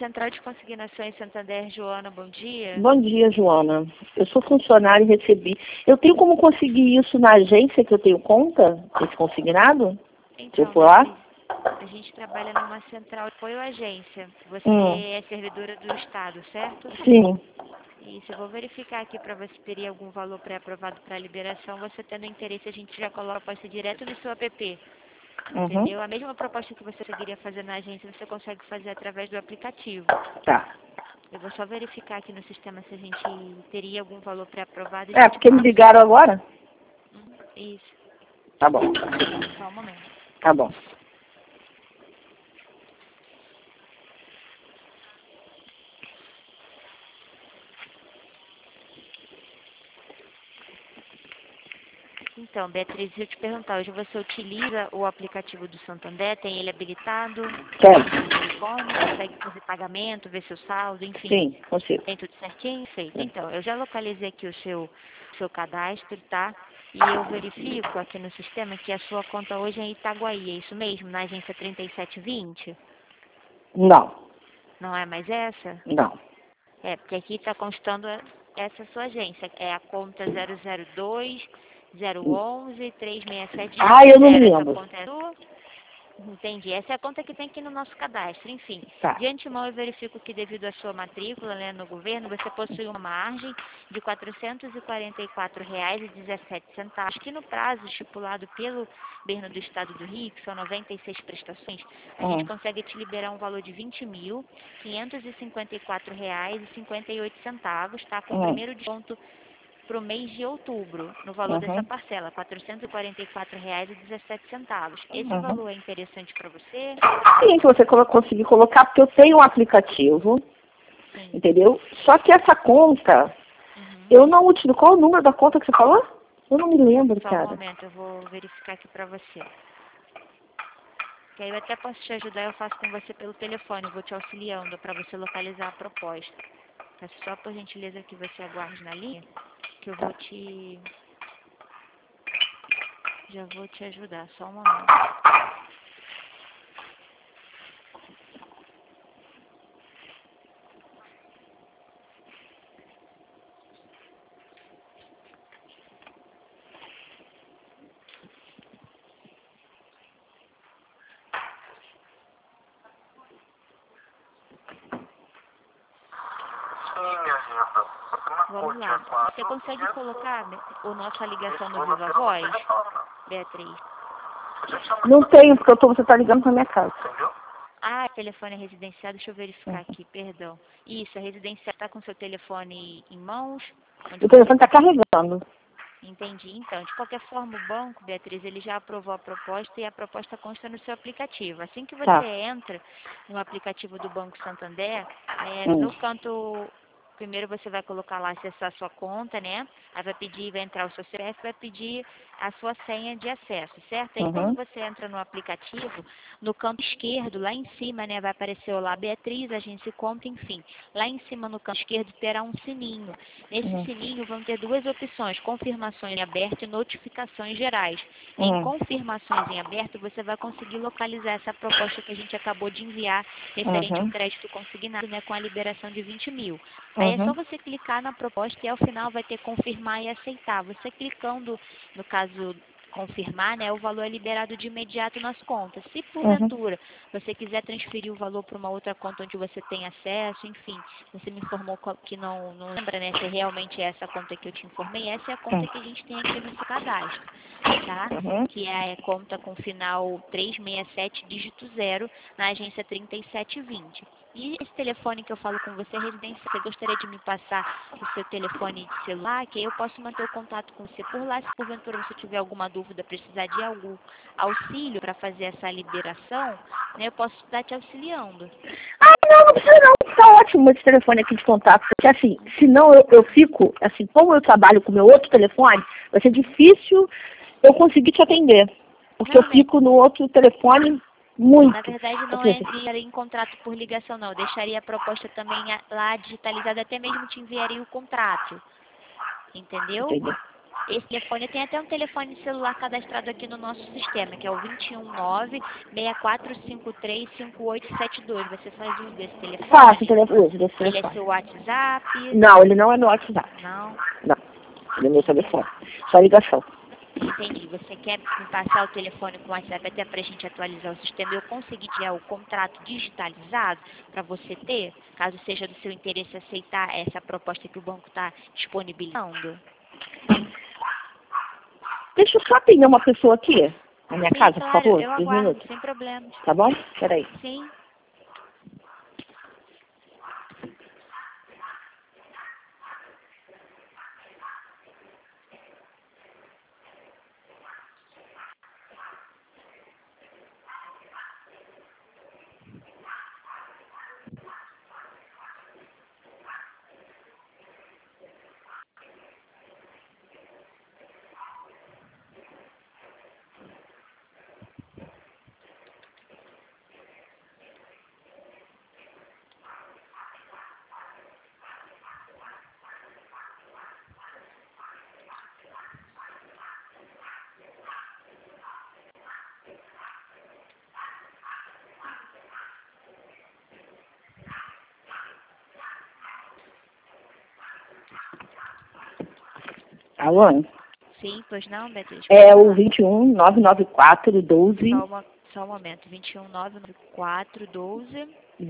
Central de Consignação em Santander, Joana, bom dia. Bom dia, Joana. Eu sou funcionária e recebi. Eu tenho como conseguir isso na agência que eu tenho conta, esse consignado? Se eu Então, for lá? a gente trabalha numa central de apoio à agência. Você é servidora do Estado, certo? Sim. Isso, eu vou verificar aqui para ver se teria algum valor pré-aprovado para liberação. Você tendo interesse, a gente já coloca a proposta direto no seu app. Entendeu? A mesma proposta que você conseguiria fazer na agência, você consegue fazer através do aplicativo. Tá. Eu vou só verificar aqui no sistema se a gente teria algum valor pré-aprovado. É, porque me ligaram agora? Isso. Tá bom. Só um momento. Tá bom. Então, Beatriz, deixa eu te perguntar, hoje você utiliza o aplicativo do Santander? Tem ele habilitado? Quero. No telefone? Consegue fazer pagamento, ver seu saldo, enfim? Sim, consigo. Tem tudo certinho? Feito. Então, eu já localizei aqui o seu cadastro, tá? E eu verifico aqui no sistema que a sua conta hoje é em Itaguaí, é isso mesmo? Na agência 3720? Não. Não é mais essa? Não. É, porque aqui está constando essa sua agência. É a conta 002 011 367 Ah, eu não me Essa lembro. conta é sua? Entendi. Essa é a conta que tem aqui no nosso cadastro. Enfim, Tá. de antemão eu verifico que devido à sua matrícula, né, no governo, você possui uma margem de R$ 444,17, que no prazo estipulado pelo governo do estado do Rio, que são 96 prestações, a gente consegue te liberar um valor de R$ 20.554,58, tá? Com o primeiro desconto para o mês de outubro, no valor dessa parcela, R$ 444,17. Esse valor é interessante para você? Sim, se você conseguir colocar, porque eu tenho um aplicativo, Sim. entendeu? Só que essa conta, eu não utilizo. Qual o número da conta que você falou? Eu não me lembro, Só um cara. momento, eu vou verificar aqui para você. Que aí eu até posso te ajudar, eu faço com você pelo telefone, eu vou te auxiliando para você localizar a proposta. Peço só por gentileza que você aguarde na linha, que eu vou te... Já vou te ajudar, só um momento. Vamos lá. Você consegue colocar a nossa ligação no Viva Voz, Beatriz? Não tenho, porque você está ligando para minha casa. Ah, telefone é residencial, deixa eu verificar aqui, perdão. Isso, a residencial está com seu telefone em mãos? O telefone está carregando. Entendi. Então, de qualquer forma, o banco, Beatriz, ele já aprovou a proposta e a proposta consta no seu aplicativo. Assim que você entra no aplicativo do Banco Santander, no canto, primeiro você vai colocar lá acessar a sua conta, né? Aí vai pedir, vai entrar o seu CPF, vai pedir a sua senha de acesso, certo? Aí quando você entra no aplicativo, no canto esquerdo, lá em cima, né, vai aparecer lá Beatriz, agência e conta, enfim. Lá em cima no canto esquerdo terá um sininho. Nesse sininho vão ter duas opções, confirmações em aberto e notificações gerais. Em confirmações em aberto, você vai conseguir localizar essa proposta que a gente acabou de enviar, referente ao crédito consignado, né, com a liberação de 20 mil. Aí é só você clicar na proposta e ao final vai ter confirmar e aceitar. Você clicando, no caso, confirmar, né, o valor é liberado de imediato nas contas. Se porventura você quiser transferir o valor para uma outra conta onde você tem acesso, enfim, você me informou que não lembra, né, se realmente é essa conta que eu te informei, essa é a conta que a gente tem aqui no seu cadastro, tá? Que é a conta com final 367, dígito 0, na agência 3720. E esse telefone que eu falo com você é residência. Você gostaria de me passar o seu telefone de celular, que aí eu posso manter o contato com você por lá. Se porventura você tiver alguma dúvida, precisar de algum auxílio para fazer essa liberação, né, eu posso estar te auxiliando. Ah, não precisa não. Tá ótimo esse telefone aqui de contato. Porque assim, senão eu fico, assim, como eu trabalho com meu outro telefone, vai ser difícil eu conseguir te atender. Porque eu fico no outro telefone muito. Na verdade, não entraria em contrato por ligação, não. Eu deixaria a proposta também lá digitalizada, até mesmo te enviaria o contrato. Entendeu? Esse telefone tem até um telefone celular cadastrado aqui no nosso sistema, que é o 219-6453-5872. Você faz uso desse telefone? Faço uso desse Ele é telefone. seu WhatsApp? Não, ele não é meu WhatsApp. Não? Não, ele é meu telefone. Só ligação. Entendi. Você quer me passar o telefone com o WhatsApp até para a gente atualizar o sistema e eu conseguir tirar o contrato digitalizado para você ter, caso seja do seu interesse aceitar essa proposta que o banco está disponibilizando? Deixa eu só atender uma pessoa aqui na minha Sim, casa, claro, por favor. eu 2 aguardo, minutos. sem problemas. Tá bom? Peraí. Sim. Alô? Sim, pois não, Beatriz? É o 21-994-12-0557. Só um momento. 2199412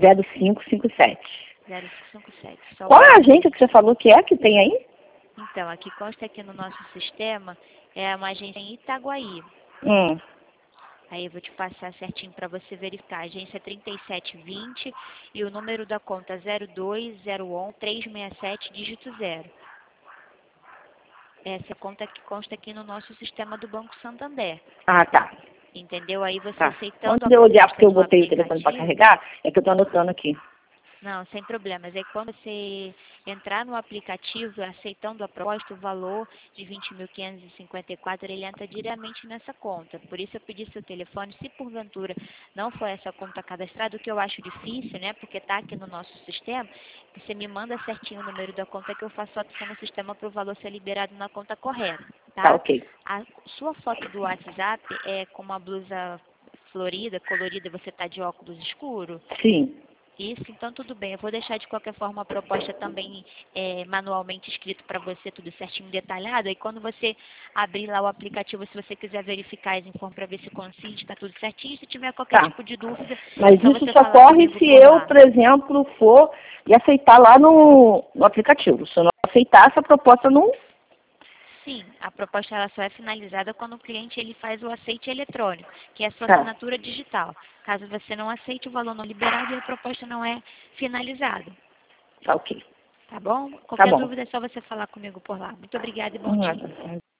0557. Só um Qual é a momento. agência que você falou que é que tem aí? Então, aqui consta aqui no nosso sistema, é uma agência em Itaguaí. Hum. Aí eu vou te passar certinho para você verificar. Agência 3720 e o número da conta 0201367, dígito 0. Essa é a conta que consta aqui no nosso sistema do Banco Santander. Ah, tá. Entendeu? Aí você Tá. aceitando Antes de eu olhar, porque eu no botei o telefone para aplicativo. carregar, é que eu tô anotando aqui. Não, sem problemas. Aí quando você entrar no aplicativo, aceitando a proposta, o valor de 20.554, ele entra diretamente nessa conta. Por isso eu pedi seu telefone. Se porventura não for essa conta cadastrada, o que eu acho difícil, né? Porque está aqui no nosso sistema, você me manda certinho o número da conta que eu faço a opção no sistema para o valor ser liberado na conta correta, tá? Tá, ok. A sua foto do WhatsApp é com uma blusa florida, colorida, você tá de óculos escuro? Sim. Isso, então tudo bem. Eu vou deixar de qualquer forma a proposta também manualmente escrito para você, tudo certinho, detalhado. E quando você abrir lá o aplicativo, se você quiser verificar as informações para ver se consiste, está tudo certinho. Se tiver qualquer Tá. tipo de dúvida, Mas é só isso você só falar corre comigo se por eu, lá. por exemplo, for e aceitar lá no aplicativo. Se eu não aceitar, essa proposta não... Sim, a proposta ela só é finalizada quando o cliente ele faz o aceite eletrônico, que é a sua Tá, assinatura digital. Caso você não aceite, o valor não liberado e a proposta não é finalizada. tá ok. Tá bom? Tá Qualquer bom. dúvida é só você falar comigo por lá. Muito obrigada e bom dia.